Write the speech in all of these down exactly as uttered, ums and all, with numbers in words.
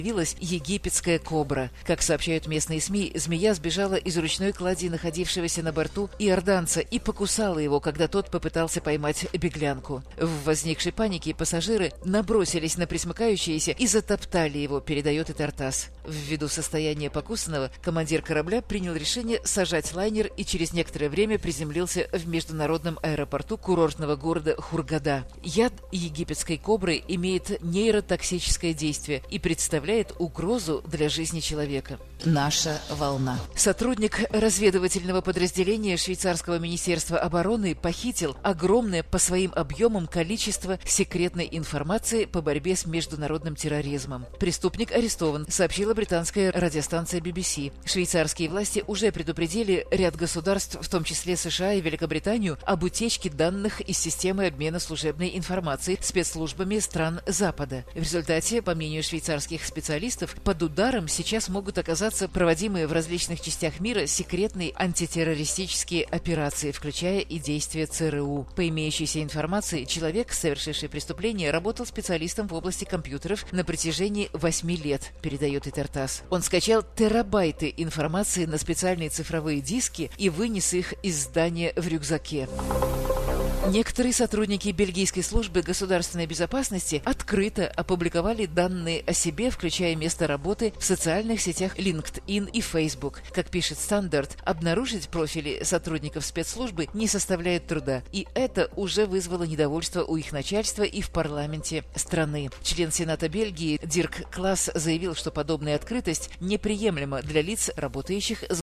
Появилась египетская кобра. Как сообщают местные СМИ, змея сбежала из ручной клади находившегося на борту иорданца и покусала его, когда тот попытался поймать беглянку. В возникшей панике пассажиры набросились на пресмыкающиеся и затоптали его, передает и Тартас. Ввиду состояния покусанного, командир корабля принял решение сажать лайнер и через некоторое время приземлился в международном аэропорту курортного города Хургада. Яд египетской кобры имеет нейротоксическое действие и представляет угрозу для жизни человека. Наша волна. Сотрудник разведывательного подразделения швейцарского министерства обороны похитил огромное по своим объемам количество секретной информации по борьбе с международным терроризмом. Преступник арестован, сообщила британская радиостанция би би си. Швейцарские власти уже предупредили ряд государств, в том числе США и Великобританию, об утечке данных из системы обмена служебной информацией спецслужбами стран Запада. В результате, по мнению швейцарских специалистов, под ударом сейчас могут оказаться проводимые в различных частях мира секретные антитеррористические операции, включая и действия ЦРУ. По имеющейся информации, человек, совершивший преступление, работал специалистом в области компьютеров на протяжении восьми лет, передает и Тартас. Он скачал терабайты информации на специальные цифровые диски и вынес их из здания в рюкзаке. Некоторые сотрудники бельгийской службы государственной безопасности открыто опубликовали данные о себе, включая место работы, в социальных сетях LinkedIn и Facebook. Как пишет Стандарт, обнаружить профили сотрудников спецслужбы не составляет труда, и это уже вызвало недовольство у их начальства и в парламенте страны. Член Сената Бельгии Дирк Класс заявил, что подобная открытость неприемлема для лиц, работающих с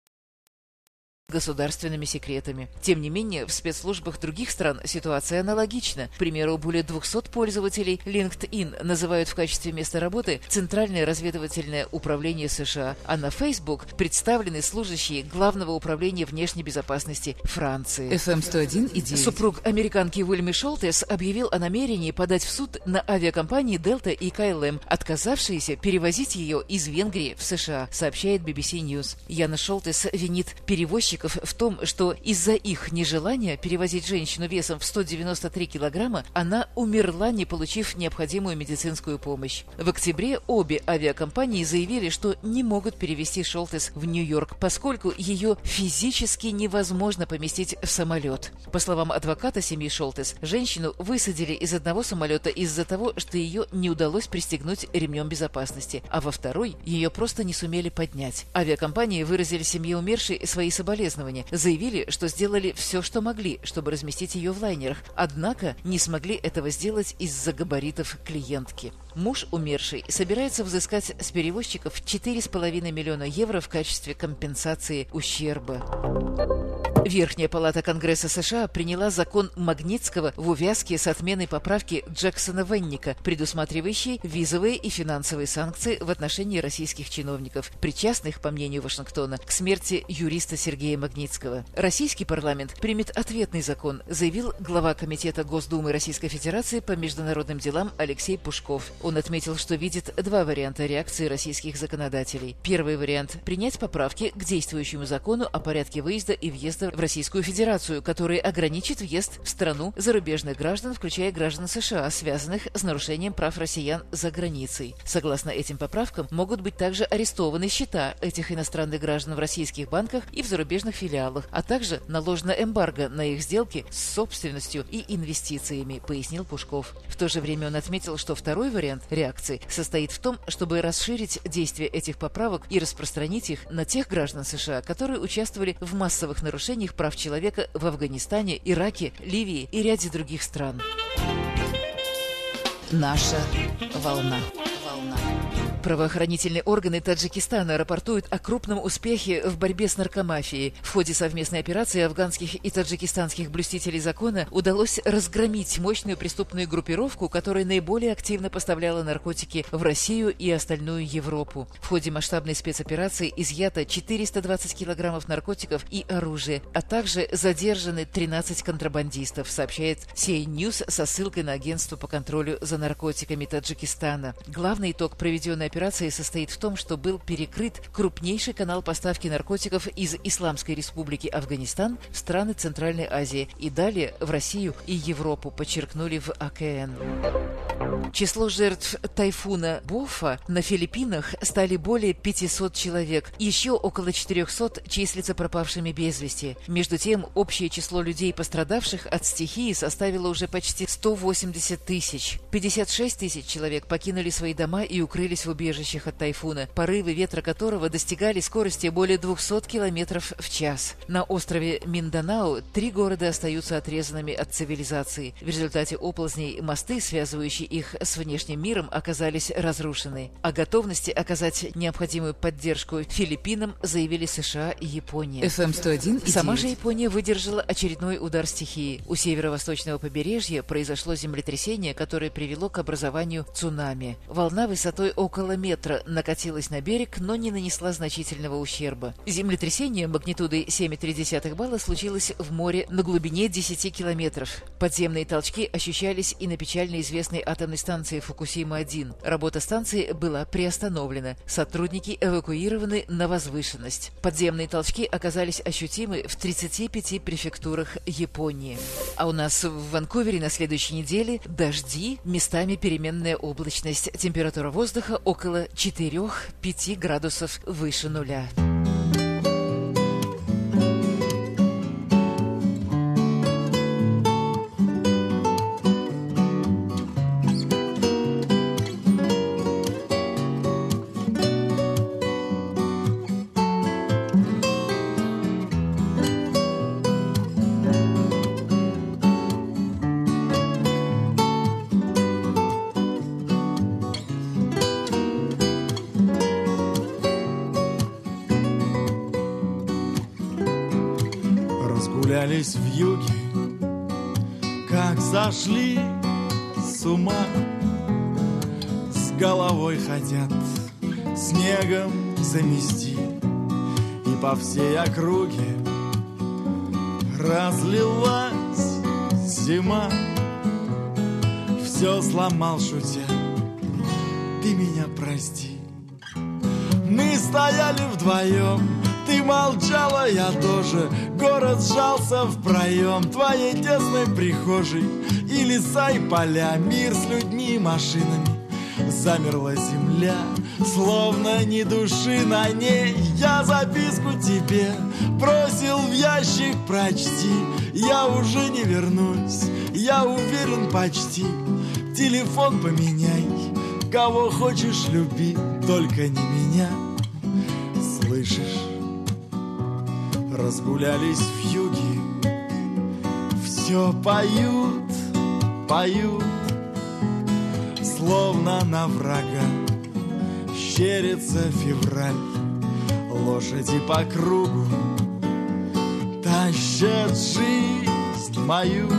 государственными секретами. Тем не менее, в спецслужбах других стран ситуация аналогична. К примеру, более двухсот пользователей LinkedIn называют в качестве места работы Центральное разведывательное управление США, а на Facebook представлены служащие Главного управления внешней безопасности Франции. эф эм сто один и девять. Супруг американки Уильми Шолтес объявил о намерении подать в суд на авиакомпании Delta и ка эл эм, отказавшиеся перевозить ее из Венгрии в США, сообщает би би си News. Яна Шолтес винит перевозчиков в том, что из-за их нежелания перевозить женщину весом в сто девяносто три килограмма она умерла, не получив необходимую медицинскую помощь. В октябре обе авиакомпании заявили, что не могут перевезти Шолтес в Нью-Йорк, поскольку ее физически невозможно поместить в самолет. По словам адвоката семьи Шолтес, женщину высадили из одного самолета из-за того, что ее не удалось пристегнуть ремнем безопасности, а во второй ее просто не сумели поднять. Авиакомпании выразили семье умершей свои соболезнования. Заявили, что сделали все, что могли, чтобы разместить ее в лайнерах, однако не смогли этого сделать из-за габаритов клиентки. Муж умершей собирается взыскать с перевозчиков четыре с половиной миллиона евро в качестве компенсации ущерба. Верхняя палата Конгресса США приняла закон Магнитского в увязке с отменой поправки Джексона-Венника, предусматривающей визовые и финансовые санкции в отношении российских чиновников, причастных, по мнению Вашингтона, к смерти юриста Сергея Магнитского. Российский парламент примет ответный закон, заявил глава Комитета Госдумы Российской Федерации по международным делам Алексей Пушков. Он отметил, что видит два варианта реакции российских законодателей. Первый вариант – принять поправки к действующему закону о порядке выезда и въезда в Российскую Федерацию, который ограничит въезд в страну зарубежных граждан, включая граждан США, связанных с нарушением прав россиян за границей. Согласно этим поправкам, могут быть также арестованы счета этих иностранных граждан в российских банках и в зарубежных филиалах, а также наложено эмбарго на их сделки с собственностью и инвестициями, пояснил Пушков. В то же время он отметил, что второй вариант реакции состоит в том, чтобы расширить действие этих поправок и распространить их на тех граждан США, которые участвовали в массовых нарушениях прав человека в Афганистане, Ираке, Ливии и ряде других стран. Наша волна. Правоохранительные органы Таджикистана рапортуют о крупном успехе в борьбе с наркомафией. В ходе совместной операции афганских и таджикистанских блюстителей закона удалось разгромить мощную преступную группировку, которая наиболее активно поставляла наркотики в Россию и остальную Европу. В ходе масштабной спецоперации изъято четыреста двадцать килограммов наркотиков и оружия, а также задержаны тринадцать контрабандистов, сообщает си эй News со ссылкой на агентство по контролю за наркотиками Таджикистана. Главный итог проведенной операции состоит в том, что был перекрыт крупнейший канал поставки наркотиков из Исламской Республики Афганистан в страны Центральной Азии и далее в Россию и Европу, подчеркнули в а ка эн. Число жертв тайфуна Бофа на Филиппинах стали более пятисот человек. Еще около четырехсот числятся пропавшими без вести. Между тем, общее число людей, пострадавших от стихии, составило уже почти сто восемьдесят тысяч. пятьдесят шесть тысяч человек покинули свои дома и укрылись в убежищах от тайфуна, порывы ветра которого достигали скорости более двухсот километров в час. На острове Минданао три города остаются отрезанными от цивилизации. В результате оползней мосты, связывающие их с внешним миром, оказались разрушены. О готовности оказать необходимую поддержку Филиппинам заявили США и Япония. эф эм сто один и девять. Сама же Япония выдержала очередной удар стихии. У северо-восточного побережья произошло землетрясение, которое привело к образованию цунами. Волна высотой около метра накатилась на берег, но не нанесла значительного ущерба. Землетрясение магнитудой семь целых три десятых балла случилось в море на глубине десяти километров. Подземные толчки ощущались и на печально известной атомной станции Фукусима-один. Работа станции была приостановлена. Сотрудники эвакуированы на возвышенность. Подземные толчки оказались ощутимы в тридцати пяти префектурах Японии. А у нас в Ванкувере на следующей неделе дожди, местами переменная облачность. Температура воздуха около четырёх-пяти градусов выше нуля. Разгулялись в юге, как сошли с ума, с головой хотят снегом замести, и по всей округе разлилась зима. Все сломал, шутя, ты меня прости. Мы стояли вдвоем, ты молчала, я тоже. Город сжался в проем твоей тесной прихожей, и леса, и поля, мир с людьми и машинами. Замерла земля, словно ни души на ней. Я записку тебе бросил в ящик, прочти. Я уже не вернусь, я уверен почти. Телефон поменяй, кого хочешь люби, только не меня. Слышишь? Разгулялись в юге, все поют, поют, словно на врага щерится февраль. Лошади по кругу тащат жизнь мою.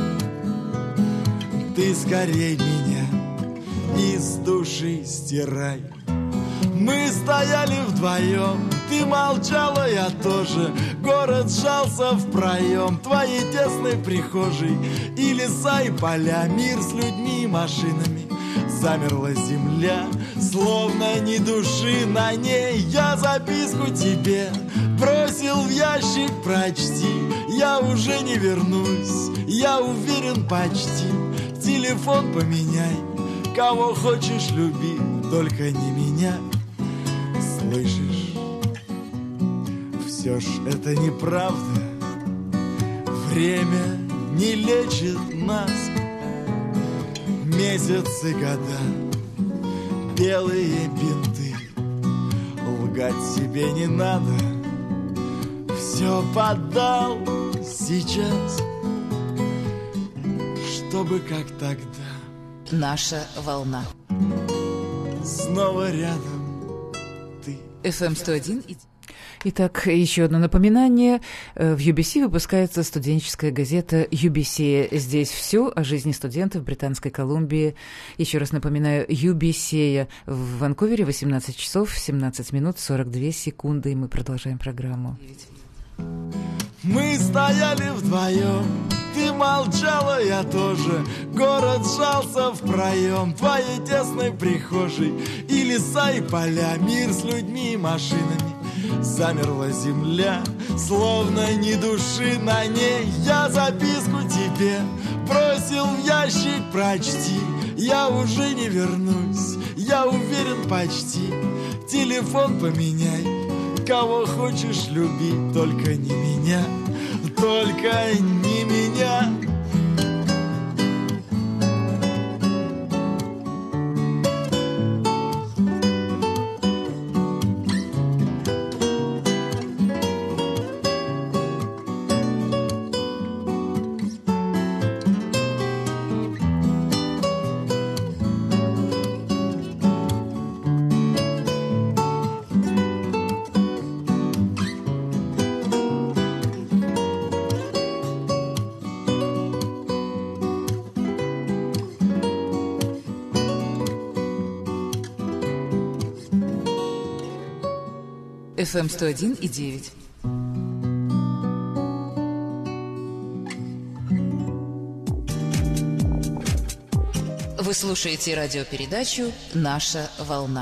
Ты скорей меня из души стирай. Мы стояли вдвоем, ты молчала, я тоже. Город сжался в проем твоей тесной прихожей, и леса, и поля, мир с людьми и машинами. Замерла земля, словно ни души на ней. Я записку тебе бросил в ящик, прочти. Я уже не вернусь, я уверен почти. Телефон поменяй, кого хочешь люби, только не меня. Слышишь, все ж это неправда. Время не лечит нас. Месяцы, года, белые бинты. Лгать себе не надо. Все подал сейчас, чтобы как тогда. Наша волна. Снова рядом эф эм сто один. Итак, еще одно напоминание. В ю би си выпускается студенческая газета «Юбисея». Здесь все о жизни студентов Британской Колумбии. Еще раз напоминаю, «Юбисея» в Ванкувере восемнадцать часов семнадцать минут сорок две секунды. И мы продолжаем программу. Мы стояли вдвоем, ты молчала, я тоже. Город сжался в проем твоей тесной прихожей, и леса, и поля, мир с людьми и машинами. Замерла земля, словно ни души на ней. Я записку тебе бросил в ящик, прочти. я уже не вернусь, я уверен почти. Телефон поменяй, кого хочешь люби, только не меня, только не меня. эф эм сто один и девять. Вы слушаете радиопередачу «Наша волна».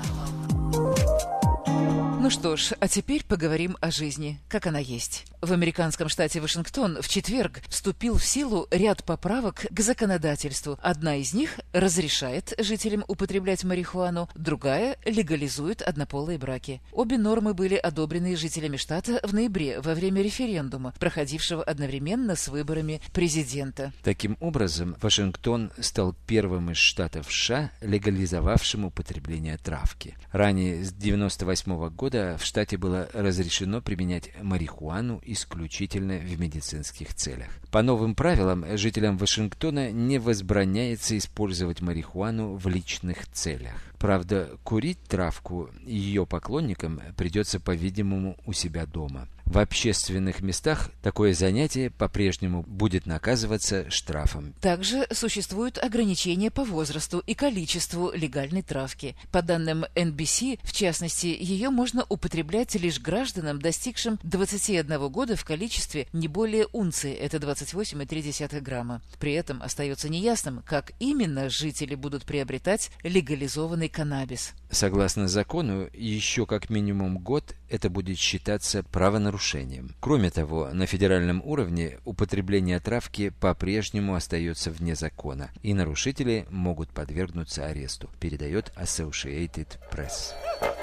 Ну что ж, а теперь поговорим о жизни, как она есть. В американском штате Вашингтон в четверг вступил в силу ряд поправок к законодательству. Одна из них разрешает жителям употреблять марихуану, другая легализует однополые браки. Обе нормы были одобрены жителями штата в ноябре во время референдума, проходившего одновременно с выборами президента. Таким образом, Вашингтон стал первым из штатов США, легализовавшим употребление травки. Ранее, с девяносто восьмого года, в штате было разрешено применять марихуану исключительно в медицинских целях. По новым правилам, жителям Вашингтона не возбраняется использовать марихуану в личных целях. Правда, курить травку ее поклонникам придется, по-видимому, у себя дома. В общественных местах такое занятие по-прежнему будет наказываться штрафом. Также существуют ограничения по возрасту и количеству легальной травки. По данным эн би си, в частности, ее можно употреблять лишь гражданам, достигшим двадцати одного года в количестве не более унции, это двадцать восемь целых три десятых грамма. При этом остается неясным, как именно жители будут приобретать легализованный каннабис. Согласно закону, еще как минимум год это будет считаться правонарушением. Кроме того, на федеральном уровне употребление травки по-прежнему остается вне закона, и нарушители могут подвергнуться аресту, передает Associated Press.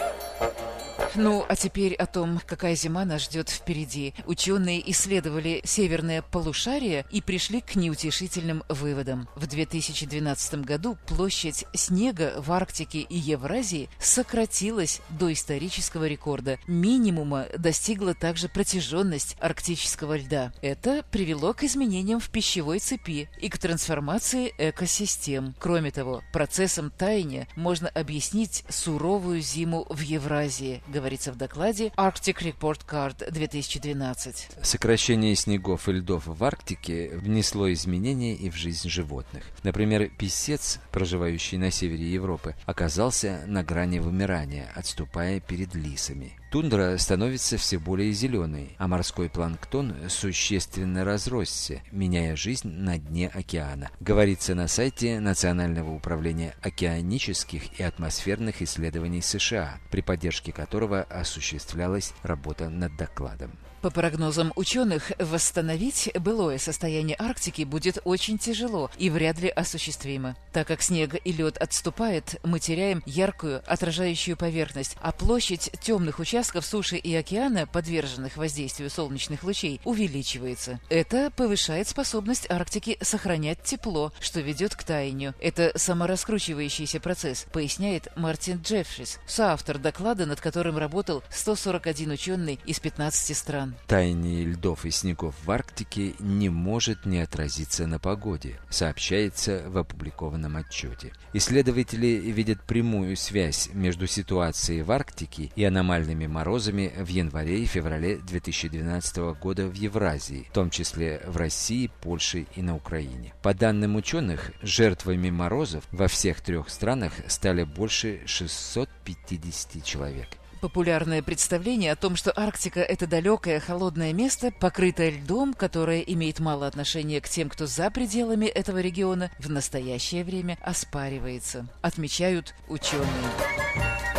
Ну, а теперь о том, какая зима нас ждет впереди. Ученые исследовали северное полушарие и пришли к неутешительным выводам. В две тысячи двенадцатом году площадь снега в Арктике и Евразии сократилась до исторического рекорда. Минимума достигла также протяженность арктического льда. Это привело к изменениям в пищевой цепи и к трансформации экосистем. Кроме того, процессом таяния можно объяснить суровую зиму в Евразии, говорится в докладе Arctic Report Card две тысячи двенадцать. Сокращение снегов и льдов в Арктике внесло изменения и в жизнь животных. Например, писец, проживающий на севере Европы, оказался на грани вымирания, отступая перед лисами. Тундра становится все более зеленой, а морской планктон существенно разросся, меняя жизнь на дне океана, говорится на сайте Национального управления океанических и атмосферных исследований США, при поддержке которого осуществлялась работа над докладом. По прогнозам ученых, восстановить былое состояние Арктики будет очень тяжело и вряд ли осуществимо. Так как снег и лед отступает, мы теряем яркую отражающую поверхность, а площадь темных участков суши и океана, подверженных воздействию солнечных лучей, увеличивается. Это повышает способность Арктики сохранять тепло, что ведет к таянию. Это самораскручивающийся процесс, поясняет Мартин Джеффрис, соавтор доклада, над которым работал сто сорок один ученый из пятнадцати стран. Таяние льдов и снегов в Арктике не может не отразиться на погоде, сообщается в опубликованном отчете. Исследователи видят прямую связь между ситуацией в Арктике и аномальными морозами в январе и феврале две тысячи двенадцатого года в Евразии, в том числе в России, Польше и на Украине. По данным ученых, жертвами морозов во всех трех странах стали больше шестисот пятидесяти человек. Популярное представление о том, что Арктика – это далекое холодное место, покрытое льдом, которое имеет мало отношения к тем, кто за пределами этого региона, в настоящее время оспаривается, отмечают ученые.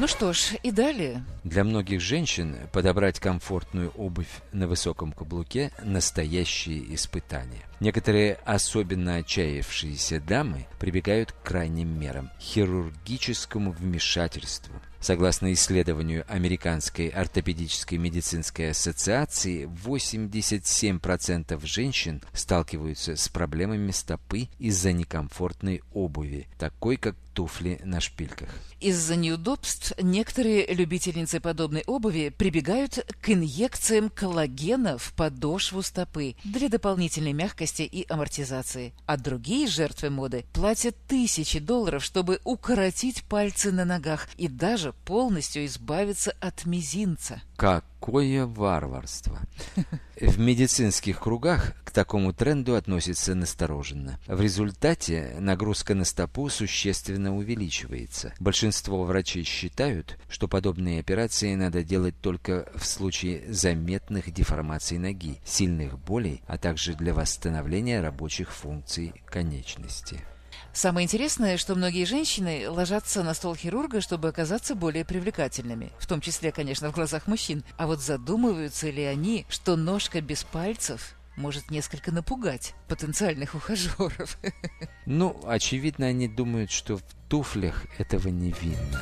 Ну что ж, и далее. Для многих женщин подобрать комфортную обувь на высоком каблуке – настоящее испытание. Некоторые особенно отчаявшиеся дамы прибегают к крайним мерам – хирургическому вмешательству. Согласно исследованию Американской ортопедической медицинской ассоциации, восемьдесят семь процентов женщин сталкиваются с проблемами стопы из-за некомфортной обуви, такой как туфли на шпильках. Из-за неудобств некоторые любительницы подобной обуви прибегают к инъекциям коллагена в подошву стопы для дополнительной мягкости и амортизации. А другие жертвы моды платят тысячи долларов, чтобы укоротить пальцы на ногах и даже полностью избавиться от мизинца. Какое варварство! В медицинских кругах к такому тренду относятся настороженно. В результате нагрузка на стопу существенно увеличивается. Большинство врачей считают, что подобные операции надо делать только в случае заметных деформаций ноги, сильных болей, а также для восстановления рабочих функций конечности. Самое интересное, что многие женщины ложатся на стол хирурга, чтобы оказаться более привлекательными, в том числе, конечно, в глазах мужчин. А вот задумываются ли они, что ножка без пальцев может несколько напугать потенциальных ухажеров? Ну, очевидно, они думают, что в туфлях этого не видно.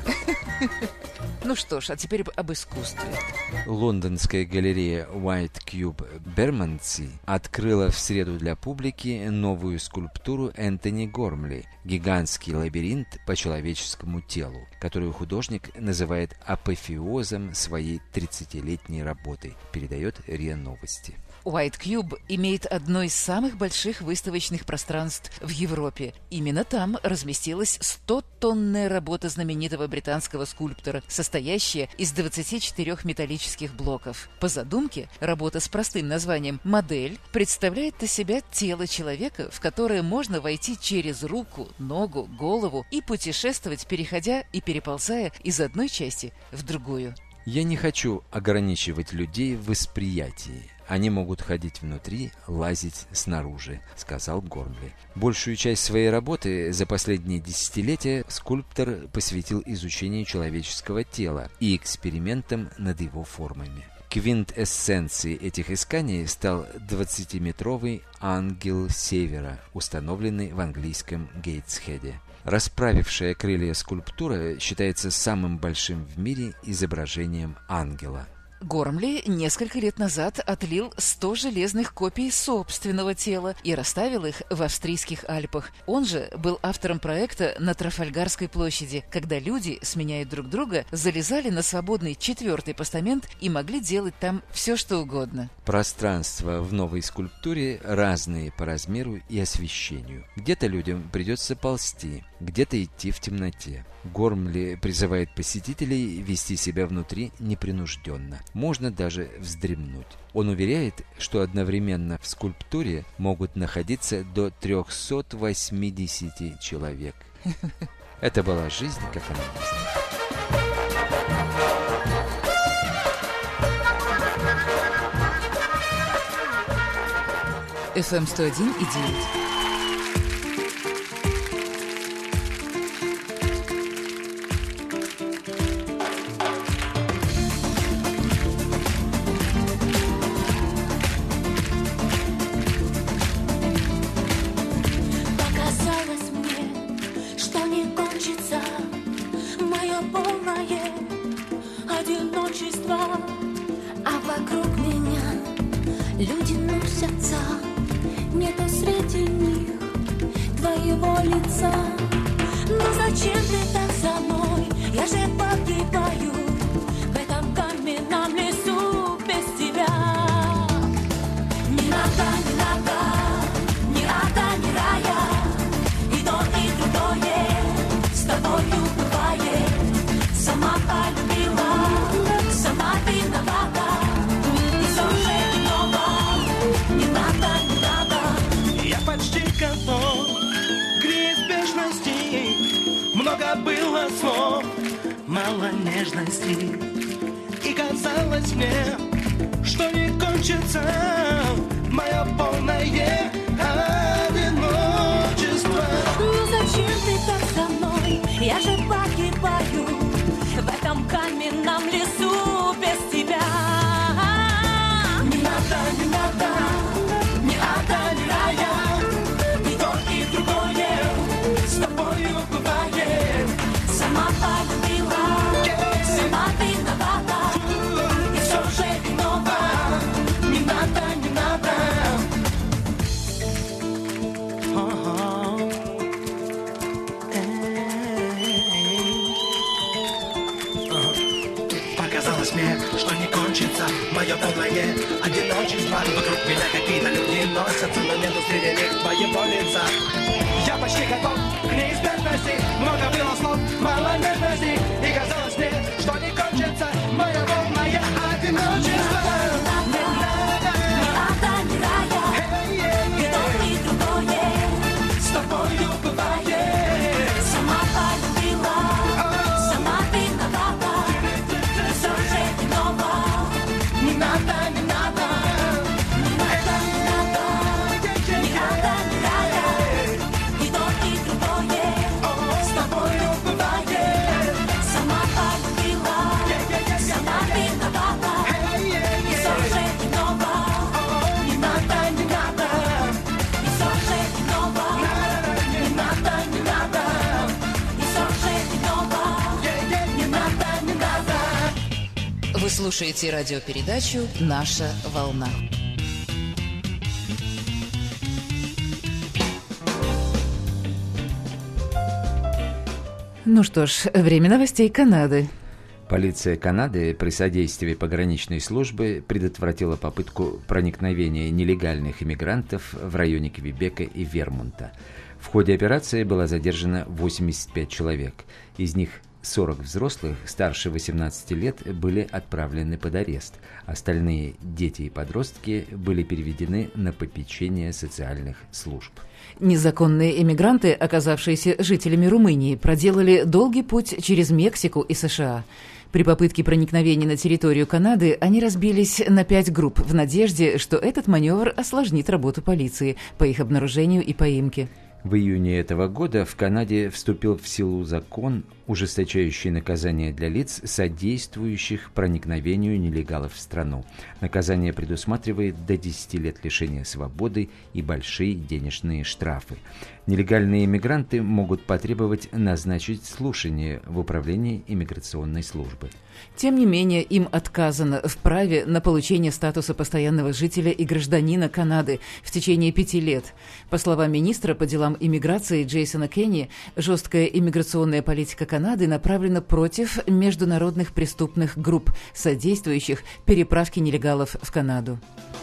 Ну что ж, а теперь об искусстве. Лондонская галерея White Cube Bermondsey открыла в среду для публики новую скульптуру Энтони Гормли «Гигантский лабиринт по человеческому телу», которую художник называет апофеозом своей тридцатилетней работы, передает РИА Новости. White Cube имеет одно из самых больших выставочных пространств в Европе. Именно там разместилась стотонная работа знаменитого британского скульптора, состоящая из двадцати четырёх металлических блоков. По задумке, работа с простым названием «Модель» представляет из себя тело человека, в которое можно войти через руку, ногу, голову и путешествовать, переходя и переползая из одной части в другую. Я не хочу ограничивать людей в восприятии. Они могут ходить внутри, лазить снаружи, сказал Гормли. Большую часть своей работы за последние десятилетия скульптор посвятил изучению человеческого тела и экспериментам над его формами. Квинтэссенцией этих исканий стал двадцатиметровый ангел Севера, установленный в английском Гейтсхеде. Расправившая крылья скульптура считается самым большим в мире изображением ангела. Гормли несколько лет назад отлил сто железных копий собственного тела и расставил их в австрийских Альпах. Он же был автором проекта на Трафальгарской площади, когда люди, сменяя друг друга, залезали на свободный четвертый постамент и могли делать там все, что угодно. Пространства в новой скульптуре разные по размеру и освещению. Где-то людям придется ползти, где-то идти в темноте. Гормли призывает посетителей вести себя внутри непринужденно. Можно даже вздремнуть. Он уверяет, что одновременно в скульптуре могут находиться до триста восемьдесят человек. Это была жизнь, как она есть. эф эм сто один и девять. А вокруг меня люди носятся, нету среди них твоего лица. Но зачем ты так со мной? Я же погибаю в этом каменном лесу без тебя. Ни рада, ни рада, ни рада, ни рая. И то, и другое с тобою бывает. Сама полюбила, сама виновата. И все же виноват. Не надо, не надо. Я почти готов к неизбежности. Много было слов, мало нежности. И казалось мне, что не кончится мое полное одиночество. Ну зачем ты так со мной? Я же погибаю в этом каменном лесу без тебя. Не надо, не надо, ни ада, ни рая, и то, и другое с тобою бывает. Сама полюбила, сама виновата, и все же виновата. Не надо, не надо. Показалось мне, что не кончится мое подлое одиночество. Вокруг меня какие-то люди носятся, но нету среди них твоего лица. Я почти готов к неизбежности, много было слов, мало нежности. И казалось мне, что не кончится мое полное одиночество. С тобою бывает. Сама полюбила, сама виновата, и все же виновата. Не надо, не надо, не надо, не надо, не надо, не надо, и то, и другое с тобою бывает. Сама полюбила, сама виновата, и все же виновата. Не надо, не надо, и все же виновата. Не надо, не надо, и все же виновата. Не надо, не надо. Вы слушаете радиопередачу «Наша волна». Ну что ж, время новостей Канады. Полиция Канады при содействии пограничной службы предотвратила попытку проникновения нелегальных иммигрантов в районе Квебека и Вермонта. В ходе операции было задержано восемьдесят пять человек. Из них сорок взрослых старше восемнадцати лет были отправлены под арест. Остальные дети и подростки были переведены на попечение социальных служб. Незаконные иммигранты, оказавшиеся жителями Румынии, проделали долгий путь через Мексику и США. При попытке проникновения на территорию Канады они разбились на пять групп в надежде, что этот маневр осложнит работу полиции по их обнаружению и поимке. В июне этого года в Канаде вступил в силу закон, ужесточающий наказание для лиц, содействующих проникновению нелегалов в страну. Наказание предусматривает до десяти лет лишения свободы и большие денежные штрафы. Нелегальные иммигранты могут потребовать назначить слушание в управлении иммиграционной службы. Тем не менее, им отказано в праве на получение статуса постоянного жителя и гражданина Канады в течение пяти лет. По словам министра по делам иммиграции Джейсона Кенни, жесткая иммиграционная политика Канады направлена против международных преступных групп, содействующих переправке нелегалов в Канаду.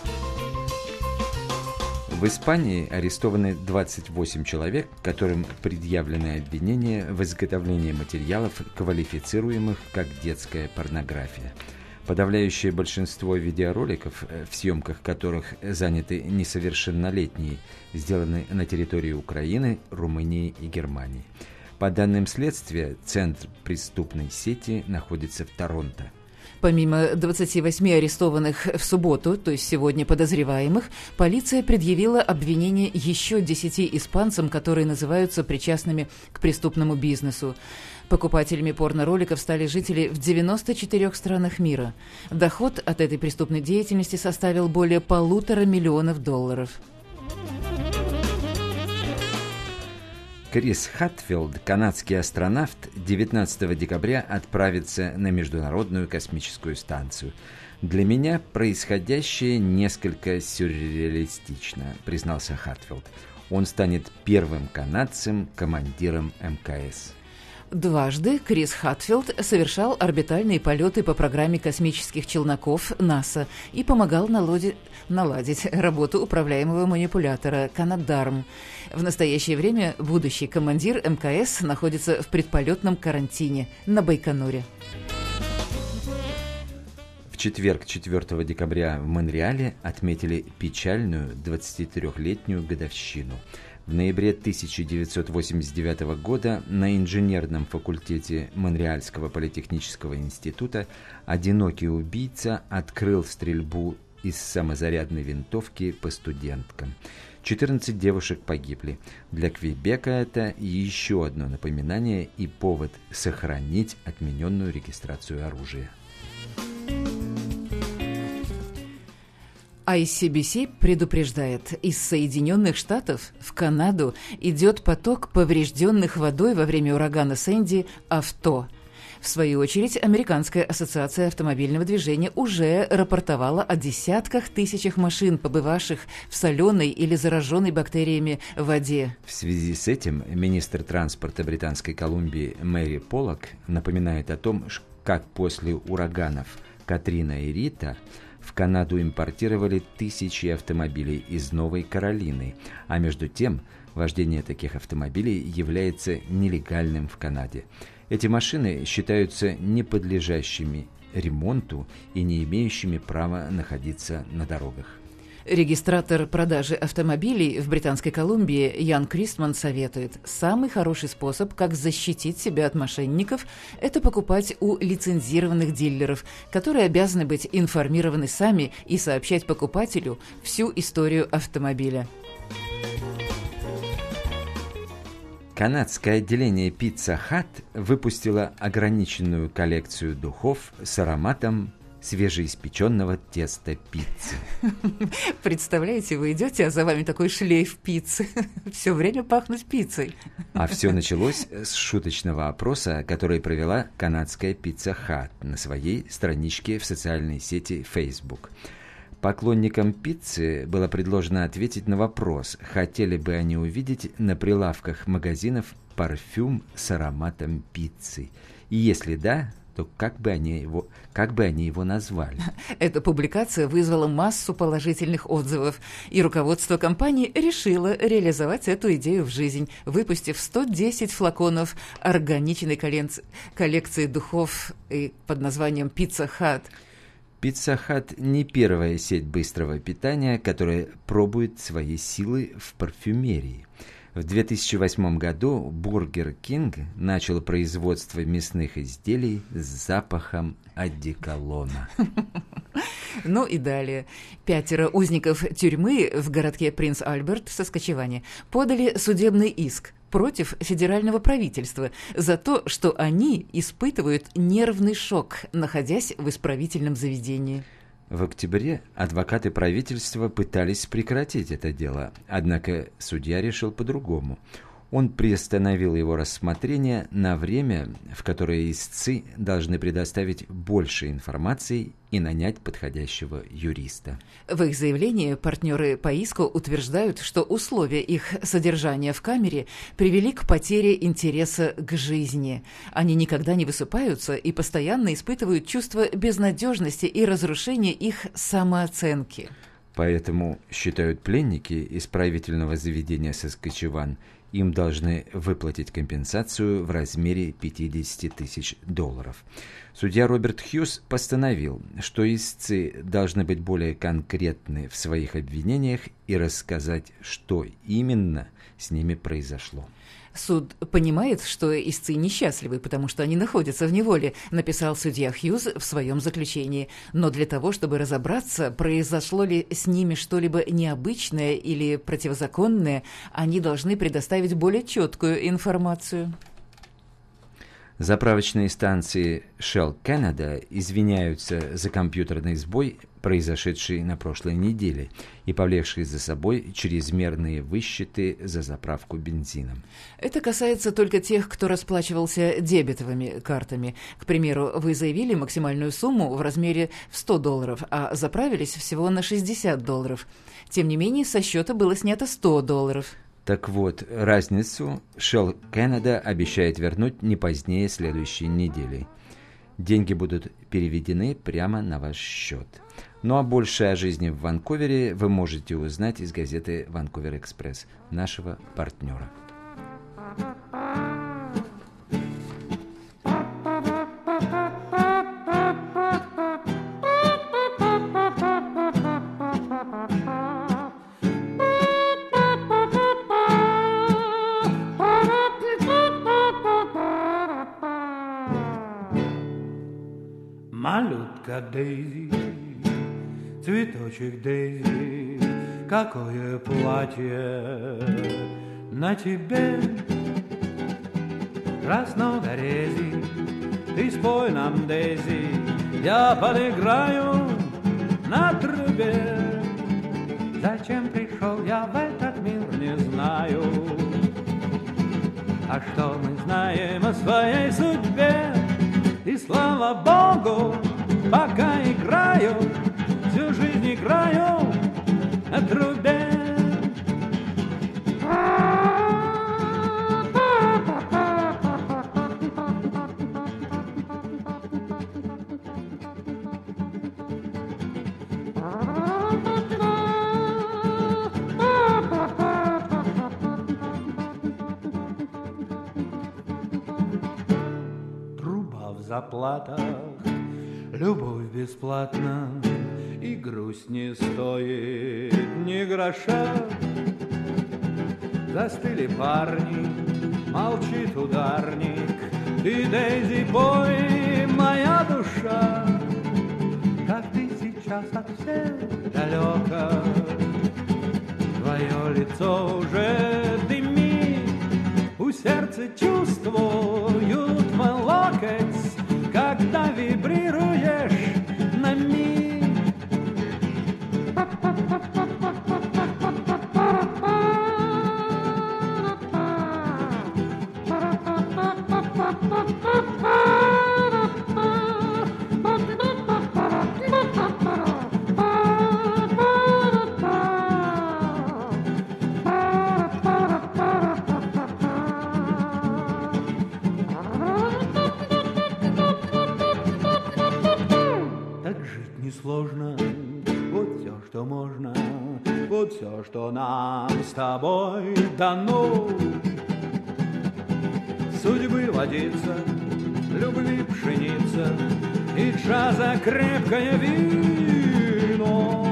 В Испании арестованы двадцать восемь человек, которым предъявлены обвинения в изготовлении материалов, квалифицируемых как детская порнография. Подавляющее большинство видеороликов, в съемках которых заняты несовершеннолетние, сделаны на территории Украины, Румынии и Германии. По данным следствия, центр преступной сети находится в Торонто. Помимо двадцати восьми арестованных в субботу, то есть сегодня подозреваемых, полиция предъявила обвинение еще десяти испанцам, которые называются причастными к преступному бизнесу. Покупателями порнороликов стали жители в девяноста четырёх странах мира. Доход от этой преступной деятельности составил более полутора миллионов долларов. Крис Хатфилд, канадский астронавт, девятнадцатого декабря отправится на Международную космическую станцию. «Для меня происходящее несколько сюрреалистично», признался Хатфилд. Он станет первым канадцем командиром эм ка эс. Дважды Крис Хатфилд совершал орбитальные полеты по программе космических челноков НАСА и помогал наладить, наладить работу управляемого манипулятора «Канадарм». В настоящее время будущий командир эм ка эс находится в предполетном карантине на Байконуре. В четверг, четвёртого декабря, в Монреале отметили печальную двадцатитрёхлетнюю годовщину. В ноябре тысяча девятьсот восемьдесят девятого года на инженерном факультете Монреальского политехнического института одинокий убийца открыл стрельбу из самозарядной винтовки по студенткам. четырнадцать девушек погибли. Для Квебека это еще одно напоминание и повод сохранить отмененную регистрацию оружия. ай си би си предупреждает, из Соединенных Штатов в Канаду идет поток поврежденных водой во время урагана Сэнди авто. В свою очередь, Американская ассоциация автомобильного движения уже рапортовала о десятках тысячах машин, побывавших в соленой или зараженной бактериями воде. В связи с этим министр транспорта Британской Колумбии Мэри Поллок напоминает о том, как после ураганов Катрина и Рита в Канаду импортировали тысячи автомобилей из Новой Каролины, а между тем вождение таких автомобилей является нелегальным в Канаде. Эти машины считаются неподлежащими ремонту и не имеющими права находиться на дорогах. Регистратор продажи автомобилей в Британской Колумбии Ян Кристман советует: самый хороший способ, как защитить себя от мошенников, это покупать у лицензированных дилеров, которые обязаны быть информированы сами и сообщать покупателю всю историю автомобиля. Канадское отделение Pizza Hut выпустило ограниченную коллекцию духов с ароматом свежеиспеченного теста пиццы. Представляете, вы идете, а за вами такой шлейф пиццы. Все время пахнуть пиццей. А все началось с шуточного опроса, который провела канадская Pizza Hut на своей страничке в социальной сети Facebook. Поклонникам пиццы было предложено ответить на вопрос, хотели бы они увидеть на прилавках магазинов парфюм с ароматом пиццы. И если да, то как бы они его, как бы они его назвали? Эта публикация вызвала массу положительных отзывов, и руководство компании решило реализовать эту идею в жизнь, выпустив сто десять флаконов органичной коллекции духов под названием Pizza Hut. Pizza Hut не первая сеть быстрого питания, которая пробует свои силы в парфюмерии. В две тысячи восьмом году Burger King начал производство мясных изделий с запахом одеколона. Ну и далее. Пятеро узников тюрьмы в городке Принц-Альберт, Саскачеване, подали судебный иск против федерального правительства за то, что они испытывают нервный шок, находясь в исправительном заведении. В октябре адвокаты правительства пытались прекратить это дело, однако судья решил по-другому. Он приостановил его рассмотрение на время, в которое истцы должны предоставить больше информации и нанять подходящего юриста. В их заявлении партнеры по иску утверждают, что условия их содержания в камере привели к потере интереса к жизни. Они никогда не высыпаются и постоянно испытывают чувство безнадежности и разрушения их самооценки. Поэтому, считают пленники исправительного заведения Саскачеван, им должны выплатить компенсацию в размере пятьдесят тысяч долларов. Судья Роберт Хьюз постановил, что истцы должны быть более конкретны в своих обвинениях и рассказать, что именно с ними произошло. Суд понимает, что истцы несчастливы, потому что они находятся в неволе, написал судья Хьюз в своем заключении. Но для того, чтобы разобраться, произошло ли с ними что-либо необычное или противозаконное, они должны предоставить более четкую информацию. Заправочные станции Shell Canada извиняются за компьютерный сбой, произошедший на прошлой неделе, и повлекший за собой чрезмерные высчеты за заправку бензином. Это касается только тех, кто расплачивался дебетовыми картами. К примеру, вы заявили максимальную сумму в размере в сто долларов, а заправились всего на шестьдесят долларов. Тем не менее, со счета было снято сто долларов. Так вот, разницу Shell Canada обещает вернуть не позднее следующей недели. Деньги будут переведены прямо на ваш счет. Ну а больше о жизни в Ванкувере вы можете узнать из газеты «Ванкувер Экспресс», нашего партнера. Малютка Дейзи, цветочек Дейзи, какое платье на тебе. Красногорези, ты спой нам, Дейзи, я подыграю на трубе. Зачем пришел я в этот мир, не знаю. А что мы знаем о своей судьбе? И слава Богу, пока играю, всю жизнь играю на трубе. Заплатах, любовь бесплатна, и грусть не стоит ни гроша. Застыли парни, молчит ударник, ты, Дейзи, пой, моя душа. Как ты сейчас от всех далека, твое лицо уже дымит, у сердца чувствуют мой локоть, когда вибрируешь на миг. Сложно, вот все, что можно, вот все, что нам с тобой дано. Судьбы водица, любви пшеница и джаза крепкое вино.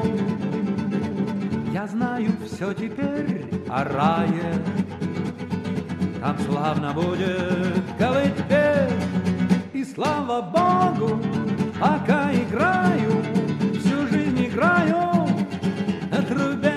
Я знаю все теперь о рае, там славно будет колыбель. И слава Богу, пока играю, всю жизнь играю на трубе.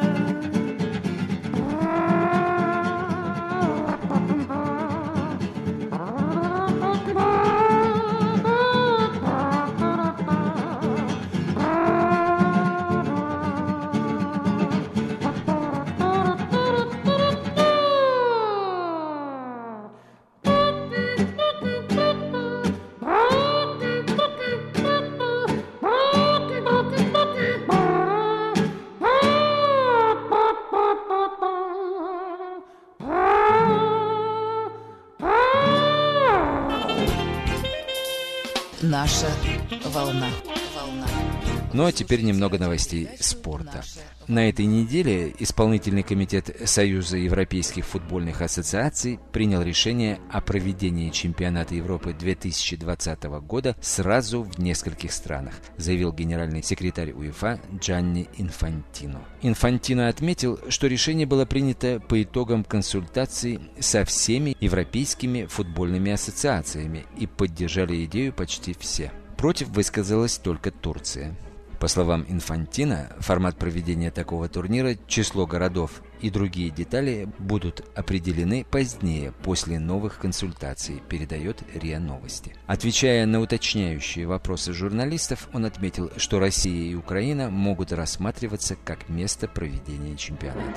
Наша волна. Волна. Ну а теперь немного новостей спорта. На этой неделе исполнительный комитет Союза Европейских футбольных ассоциаций принял решение о проведении чемпионата Европы две тысячи двадцатого года сразу в нескольких странах, заявил генеральный секретарь УЕФА Джанни Инфантино. Инфантино отметил, что решение было принято по итогам консультаций со всеми европейскими футбольными ассоциациями и поддержали идею почти все. Против высказалась только Турция. По словам Инфантино, формат проведения такого турнира, число городов и другие детали будут определены позднее, после новых консультаций, передает РИА Новости. Отвечая на уточняющие вопросы журналистов, он отметил, что Россия и Украина могут рассматриваться как место проведения чемпионата.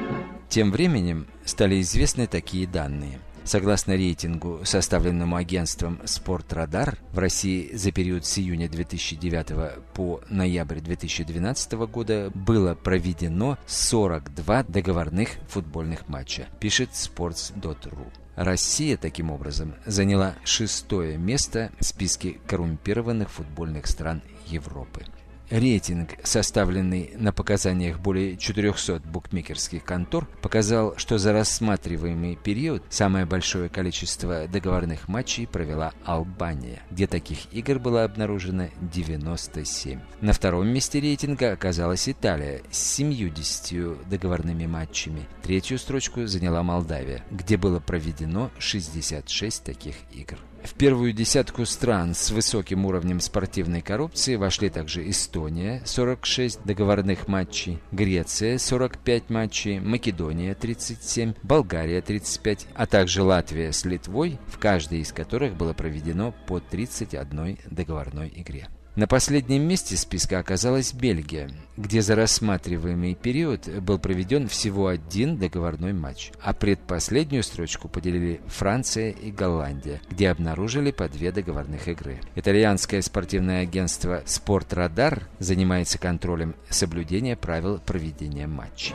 Тем временем стали известны такие данные. Согласно рейтингу, составленному агентством «Спортрадар», в России за период с июня две тысячи девятого по ноябрь две тысячи двенадцатого года было проведено сорок два договорных футбольных матча, пишет sports точка ру. Россия, таким образом, заняла шестое место в списке коррумпированных футбольных стран Европы. Рейтинг, составленный на показаниях более четырехсот букмекерских контор, показал, что за рассматриваемый период самое большое количество договорных матчей провела Албания, где таких игр было обнаружено девяносто семь. На втором месте рейтинга оказалась Италия с семьюдесятью договорными матчами. Третью строчку заняла Молдавия, где было проведено шестьдесят шесть таких игр. В первую десятку стран с высоким уровнем спортивной коррупции вошли также Эстония – сорок шесть договорных матчей, Греция – сорок пять матчей, Македония – тридцать семь, Болгария – тридцать пять, а также Латвия с Литвой, в каждой из которых было проведено по тридцать одной договорной игре. На последнем месте списка оказалась Бельгия, где за рассматриваемый период был проведен всего один договорной матч, а предпоследнюю строчку поделили Франция и Голландия, где обнаружили по две договорных игры. Итальянское спортивное агентство «Спортрадар» занимается контролем соблюдения правил проведения матчей.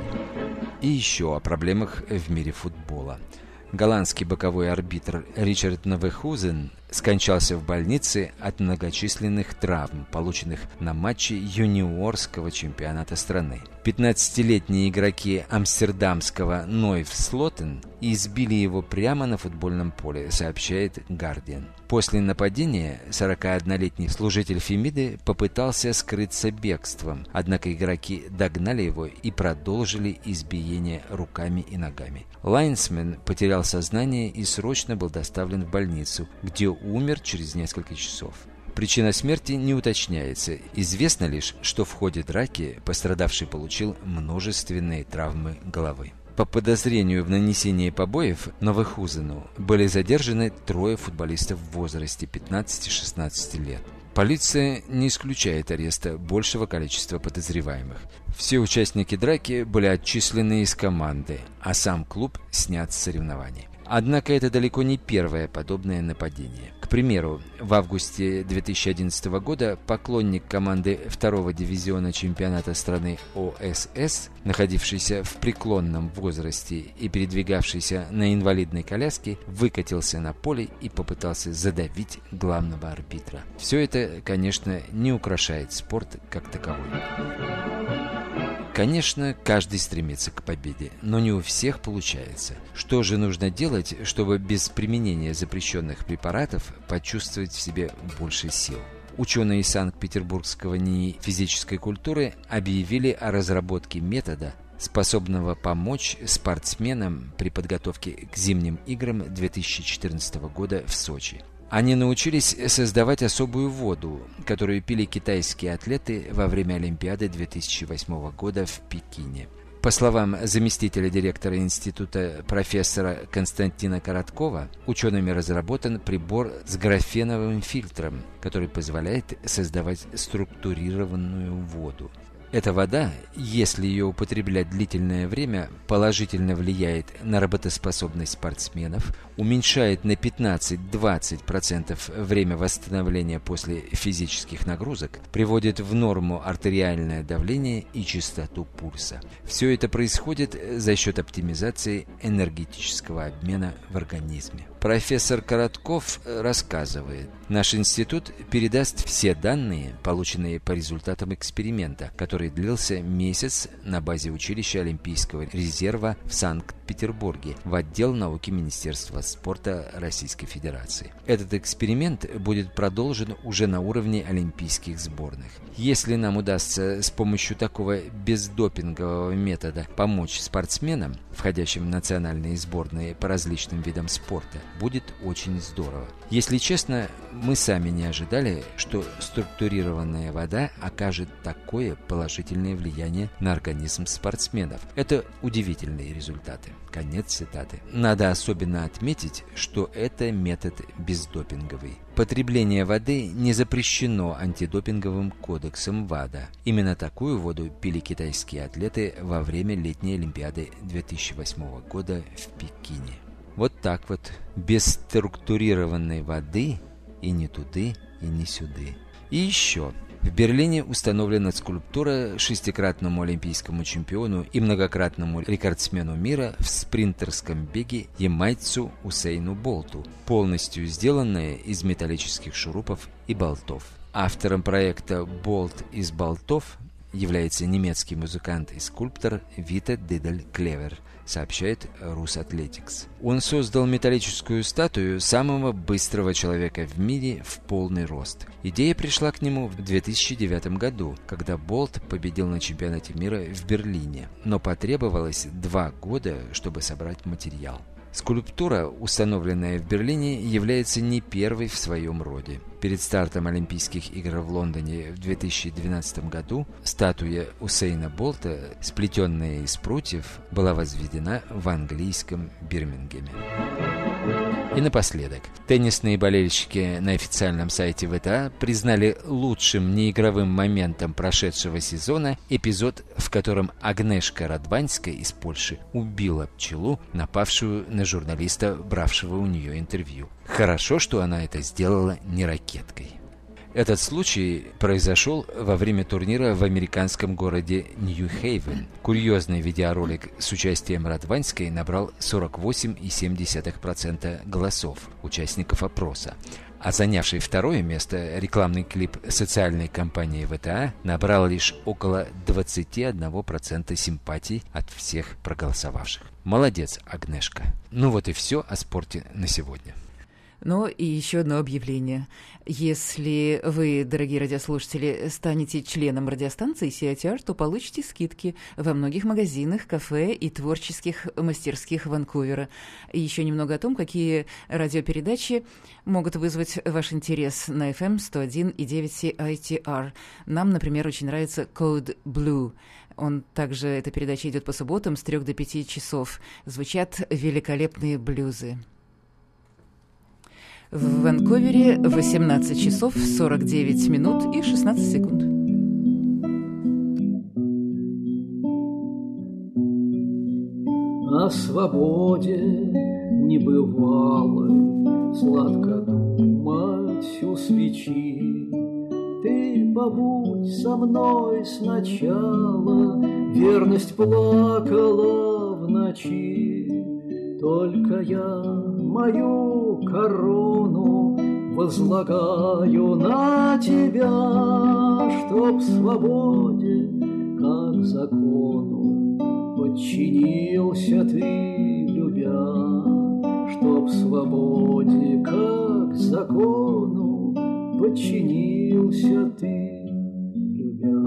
И еще о проблемах в мире футбола. Голландский боковой арбитр Ричард Новехузен скончался в больнице от многочисленных травм, полученных на матче юниорского чемпионата страны. пятнадцатилетние игроки амстердамского Нойв-Слотен избили его прямо на футбольном поле, сообщает Гардиан. После нападения сорокаоднолетний служитель Фемиды попытался скрыться бегством, однако игроки догнали его и продолжили избиение руками и ногами. Лайнсмен потерял сознание и срочно был доставлен в больницу, где умер через несколько часов. Причина смерти не уточняется. Известно лишь, что в ходе драки пострадавший получил множественные травмы головы. По подозрению в нанесении побоев Новехузену были задержаны трое футболистов в возрасте пятнадцати-шестнадцати лет. Полиция не исключает ареста большего количества подозреваемых. Все участники драки были отчислены из команды, а сам клуб снят с соревнований. Однако это далеко не первое подобное нападение. К примеру, в августе две тысячи одиннадцатого года поклонник команды второго дивизиона чемпионата страны О С С, находившийся в преклонном возрасте и передвигавшийся на инвалидной коляске, выкатился на поле и попытался задавить главного арбитра. Все это, конечно, не украшает спорт как таковой. Конечно, каждый стремится к победе, но не у всех получается. Что же нужно делать, чтобы без применения запрещенных препаратов почувствовать в себе больше сил? Ученые из Санкт-Петербургского НИИ физической культуры объявили о разработке метода, способного помочь спортсменам при подготовке к зимним играм две тысячи четырнадцатого года в Сочи. Они научились создавать особую воду, которую пили китайские атлеты во время Олимпиады две тысячи восьмого года в Пекине. По словам заместителя директора института профессора Константина Короткова, учеными разработан прибор с графеновым фильтром, который позволяет создавать структурированную воду. Эта вода, если ее употреблять длительное время, положительно влияет на работоспособность спортсменов, уменьшает на пятнадцать-двадцать процентов время восстановления после физических нагрузок, приводит в норму артериальное давление и частоту пульса. Все это происходит за счет оптимизации энергетического обмена в организме. Профессор Коротков рассказывает, наш институт передаст все данные, полученные по результатам эксперимента, который длился месяц на базе училища Олимпийского резерва в Санкт-Петербурге, в отдел науки Министерства спорта Российской Федерации. Этот эксперимент будет продолжен уже на уровне олимпийских сборных. Если нам удастся с помощью такого бездопингового метода помочь спортсменам, входящим в национальные сборные по различным видам спорта, будет очень здорово. Если честно, мы сами не ожидали, что структурированная вода окажет такое положительное влияние на организм спортсменов. Это удивительные результаты. Конец цитаты. Надо особенно отметить, что это метод бездопинговый. Потребление воды не запрещено антидопинговым кодексом ВАДА. Именно такую воду пили китайские атлеты во время летней Олимпиады две тысячи восьмого года в Пекине. Вот так вот, без структурированной воды и не туды, и не сюды. И еще. В Берлине установлена скульптура шестикратному олимпийскому чемпиону и многократному рекордсмену мира в спринтерском беге ямайцу Усейну Болту, полностью сделанная из металлических шурупов и болтов. Автором проекта «Болт из болтов» является немецкий музыкант и скульптор Вита Дидель Клевер, сообщает Русатлетикс. Он создал металлическую статую самого быстрого человека в мире в полный рост. Идея пришла к нему в две тысячи девятом году, когда Болт победил на чемпионате мира в Берлине, но потребовалось два года, чтобы собрать материал. Скульптура, установленная в Берлине, является не первой в своем роде. Перед стартом Олимпийских игр в Лондоне в две тысячи двенадцатом году статуя Усейна Болта, сплетенная из прутьев, была возведена в английском Бирмингеме. И напоследок, теннисные болельщики на официальном сайте ВТА признали лучшим неигровым моментом прошедшего сезона эпизод, в котором Агнешка Радваньская из Польши убила пчелу, напавшую на журналиста, бравшего у нее интервью. Хорошо, что она это сделала не ракеткой. Этот случай произошел во время турнира в американском городе Нью-Хейвен. Курьезный видеоролик с участием Радваньской набрал сорок восемь целых семь десятых процента голосов участников опроса. А занявший второе место рекламный клип социальной компании ВТА набрал лишь около двадцать один процент симпатий от всех проголосовавших. Молодец, Агнешка. Ну вот и все о спорте на сегодня. Ну и еще одно объявление. Если вы, дорогие радиослушатели, станете членом радиостанции си эй ти ар, то получите скидки во многих магазинах, кафе и творческих мастерских Ванкувера. И еще немного о том, какие радиопередачи могут вызвать ваш интерес на эф эм сто один и девять си эй ти ар. Нам, например, очень нравится Code Blue. Он также, эта передача идет по субботам с трех до пяти часов. Звучат великолепные блюзы. В Ванкувере восемнадцать часов сорок девять минут и шестнадцать секунд. О свободе небывалой сладко думать у свечи. Ты побудь со мной сначала, верность плакала в ночи. Только я мою корону возлагаю на тебя, чтоб свободе, как закону, подчинился ты, любя, чтоб свободе, как закону, подчинился ты, любя.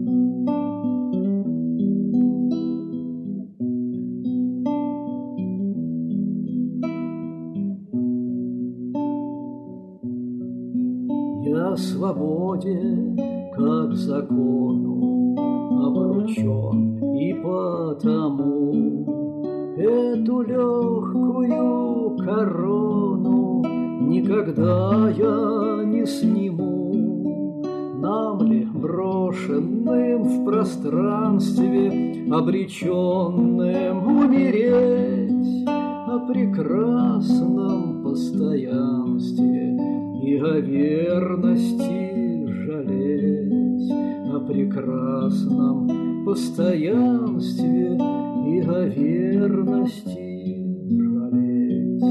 Я свободе, как закону, обручен, и потому эту легкую корону никогда я не сниму. Нам ли, брошенным в пространстве, обреченным умереть, о прекрасном постоянстве и о верности жалеть, о прекрасном постоянстве и о верности жалеть.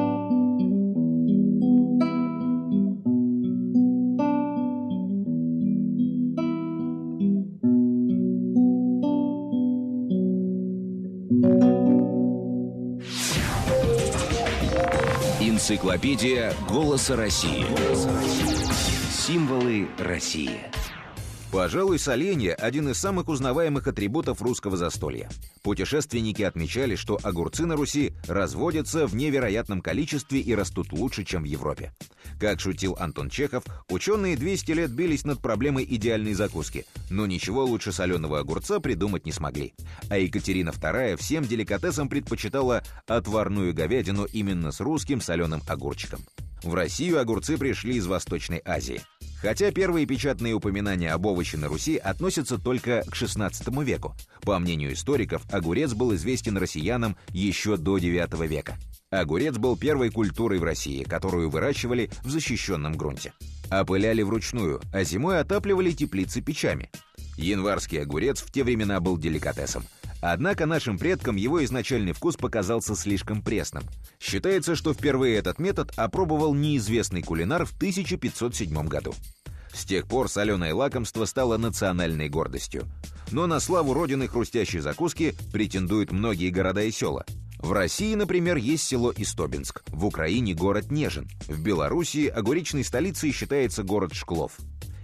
Энциклопедия «Голоса России». Символы России. Пожалуй, соленье – один из самых узнаваемых атрибутов русского застолья. Путешественники отмечали, что огурцы на Руси разводятся в невероятном количестве и растут лучше, чем в Европе. Как шутил Антон Чехов, ученые двести лет бились над проблемой идеальной закуски, но ничего лучше соленого огурца придумать не смогли. А Екатерина вторая всем деликатесам предпочитала отварную говядину именно с русским соленым огурчиком. В Россию огурцы пришли из Восточной Азии. Хотя первые печатные упоминания об овощи на Руси относятся только к шестнадцатому веку. По мнению историков, огурец был известен россиянам еще до девятого века. Огурец был первой культурой в России, которую выращивали в защищенном грунте. Опыляли вручную, а зимой отапливали теплицы печами. Январский огурец в те времена был деликатесом. Однако нашим предкам его изначальный вкус показался слишком пресным. Считается, что впервые этот метод опробовал неизвестный кулинар в тысяча пятьсот седьмом году. С тех пор соленое лакомство стало национальной гордостью. Но на славу родины хрустящей закуски претендуют многие города и села. В России, например, есть село Истобинск, в Украине город Нежин, в Белоруссии огуречной столицей считается город Шклов.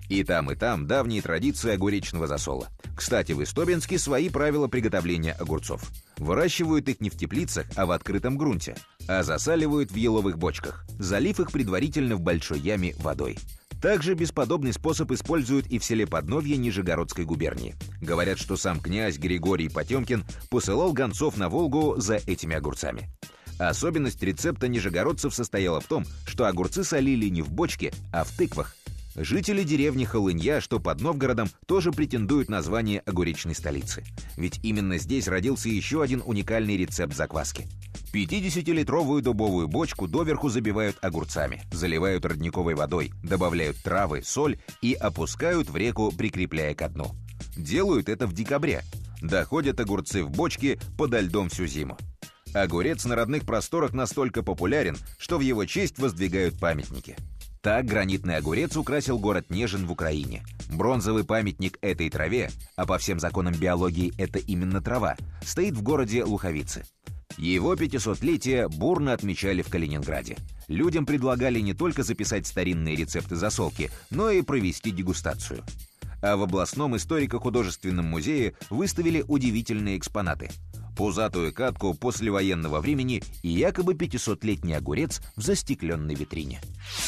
И там, и там давние традиции огуречного засола. Кстати, в Истобинске свои правила приготовления огурцов. Выращивают их не в теплицах, а в открытом грунте, а засаливают в еловых бочках, залив их предварительно в большой яме водой. Также бесподобный способ используют и в селе Подновье Нижегородской губернии. Говорят, что сам князь Григорий Потемкин посылал гонцов на Волгу за этими огурцами. Особенность рецепта нижегородцев состояла в том, что огурцы солили не в бочке, а в тыквах. Жители деревни Холынья, что под Новгородом, тоже претендуют на звание огуречной столицы. Ведь именно здесь родился еще один уникальный рецепт закваски. пятидесятилитровую дубовую бочку доверху забивают огурцами, заливают родниковой водой, добавляют травы, соль и опускают в реку, прикрепляя ко дну. Делают это в декабре. Доходят огурцы в бочке подо льдом всю зиму. Огурец на родных просторах настолько популярен, что в его честь воздвигают памятники. Так гранитный огурец украсил город Нежин в Украине. Бронзовый памятник этой траве, а по всем законам биологии это именно трава, стоит в городе Луховицы. Его пятисотлетие бурно отмечали в Калининграде. Людям предлагали не только записать старинные рецепты засолки, но и провести дегустацию. А в областном историко-художественном музее выставили удивительные экспонаты. Пузатую катку послевоенного времени и якобы пятисотлетний огурец в застекленной витрине.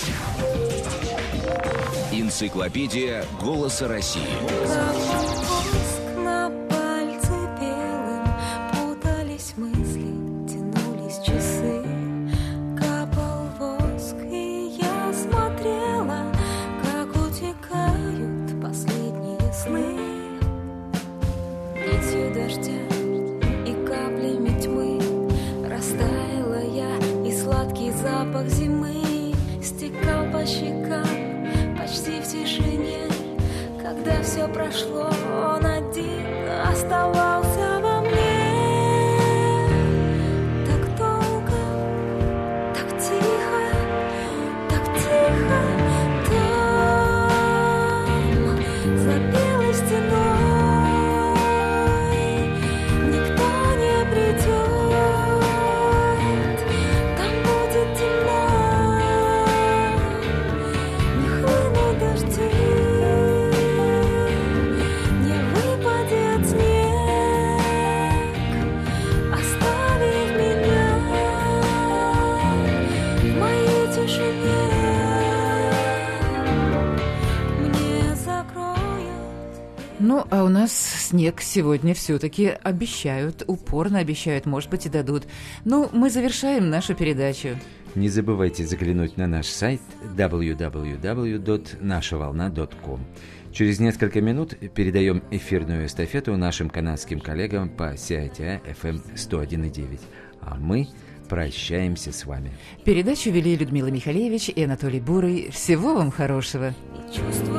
Энциклопедия «Голоса России». На пальце белым путались мысли, тянулись часы, капал воск, и я смотрела, как утекают последние сны. Нитью дождя и каплями тьмы растаяла я, и сладкий запах зимы стекал по щекам почти в тишине. Когда все прошло, он один оставался во мне. Так долго, так тихо, так тихо, там, за белой стеной никто не придет. Там будет темно, не хлынут дожди, не выпадет снег, оставив меня в моей тишине. Мне закроют. Ну, а у нас снег сегодня все-таки обещают, упорно обещают, может быть, и дадут. Ну, мы завершаем нашу передачу. Не забывайте заглянуть на наш сайт дабл ю дабл ю дабл ю точка наша волна точка ком. Через несколько минут передаем эфирную эстафету нашим канадским коллегам по си ай ти ай эф эм сто один и девять. А мы прощаемся с вами. Передачу вели Людмила Михалевич и Анатолий Бурый. Всего вам хорошего. Чувство